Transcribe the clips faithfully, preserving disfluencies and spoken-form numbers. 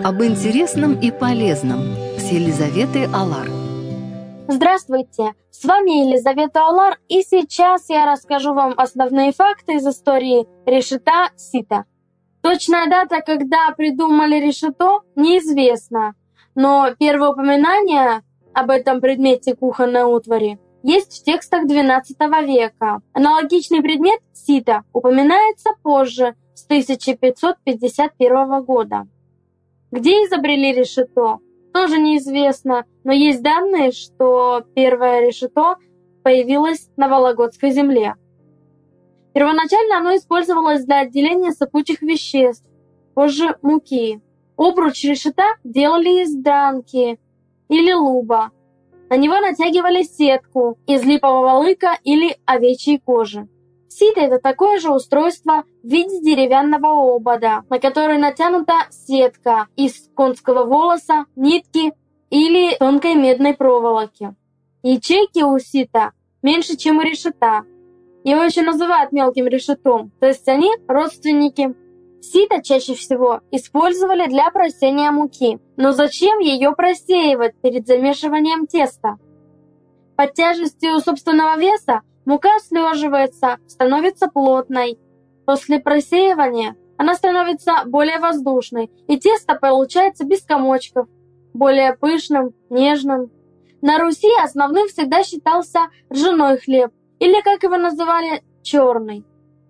Об интересном и полезном с Елизаветой Алар. Здравствуйте, с вами Елизавета Алар, и сейчас я расскажу вам основные факты из истории решета сита. Точная дата, когда придумали решето, неизвестна, но первое упоминание об этом предмете кухонной утвари есть в текстах двенадцатого века. Аналогичный предмет сито упоминается позже, с тысяча пятьсот пятьдесят первого года. Где изобрели решето, тоже неизвестно, но есть данные, что первое решето появилось на Вологодской земле. Первоначально оно использовалось для отделения сыпучих веществ, позже муки. Обруч решета делали из дранки или луба. На него натягивали сетку из липового лыка или овечьей кожи. Сито — это такое же устройство в виде деревянного обода, на который натянута сетка из конского волоса, нитки или тонкой медной проволоки. Ячейки у сита меньше, чем у решета. Его еще называют мелким решетом, то есть они родственники. Сито чаще всего использовали для просеяния муки. Но зачем ее просеивать перед замешиванием теста? Под тяжестью собственного веса мука слеживается, становится плотной. После просеивания она становится более воздушной, и тесто получается без комочков, более пышным, нежным. На Руси основным всегда считался ржаной хлеб, или, как его называли, черный.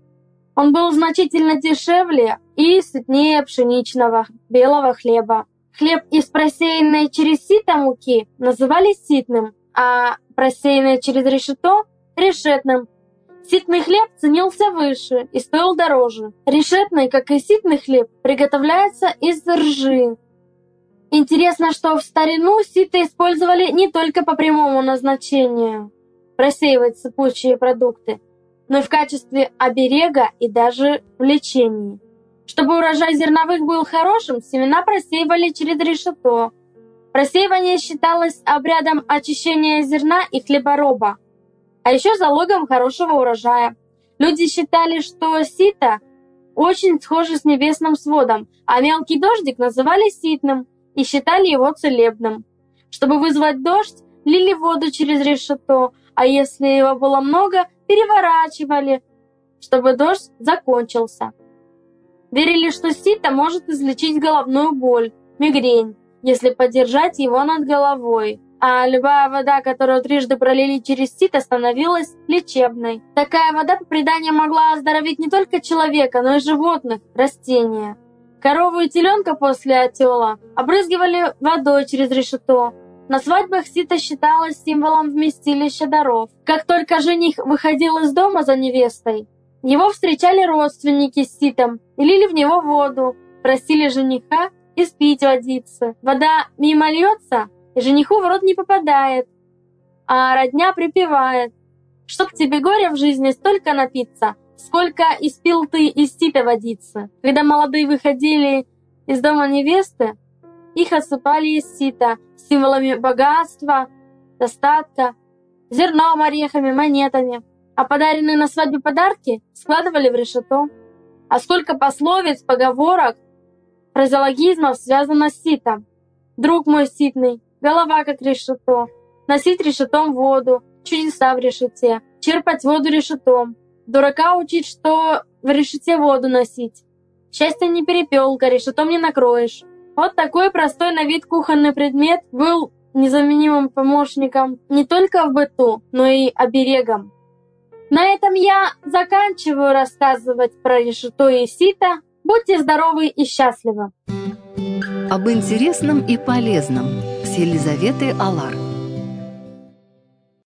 Он был значительно дешевле и сытнее пшеничного, белого хлеба. Хлеб из просеянной через сито муки называли ситным, а просеянный через решето — решетным. Ситный хлеб ценился выше и стоил дороже. Решетный, как и ситный хлеб, приготовляется из ржи. Интересно, что в старину сито использовали не только по прямому назначению — просеивать сыпучие продукты, но и в качестве оберега и даже в лечении. Чтобы урожай зерновых был хорошим, семена просеивали через решето. Просеивание считалось обрядом очищения зерна и хлебороба, а еще залогом хорошего урожая. Люди считали, что сито очень схоже с небесным сводом, а мелкий дождик называли ситным и считали его целебным. Чтобы вызвать дождь, лили воду через решето, а если его было много, переворачивали, чтобы дождь закончился. Верили, что сито может излечить головную боль, мигрень, если подержать его над головой, а любая вода, которую трижды пролили через сито, становилась лечебной. Такая вода, по преданию, могла оздоровить не только человека, но и животных, растения. Корову и теленка после отела обрызгивали водой через решето. На свадьбах сито считалось символом вместилища даров. Как только жених выходил из дома за невестой, его встречали родственники с ситом и лили в него воду, просили жениха испить водицы. Вода мимо льется, и жениху в рот не попадает, а родня припевает: «Чтоб тебе горя в жизни столько напиться, сколько испил ты из сита водицы». Когда молодые выходили из дома невесты, их осыпали из сита символами богатства, достатка, зерном, орехами, монетами, а подаренные на свадьбе подарки складывали в решето. А сколько пословиц, поговорок, фразеологизмов связано с ситом. Друг мой ситный, голова как решето, носить решетом воду, чудеса в решете, черпать воду решетом, дурака учить, что в решете воду носить. Счастье не перепелка, решетом не накроешь. Вот такой простой на вид кухонный предмет был незаменимым помощником не только в быту, но и оберегом. На этом я заканчиваю рассказывать про решето и сито. Будьте здоровы и счастливы! Об интересном и полезном с Елизаветой Алар.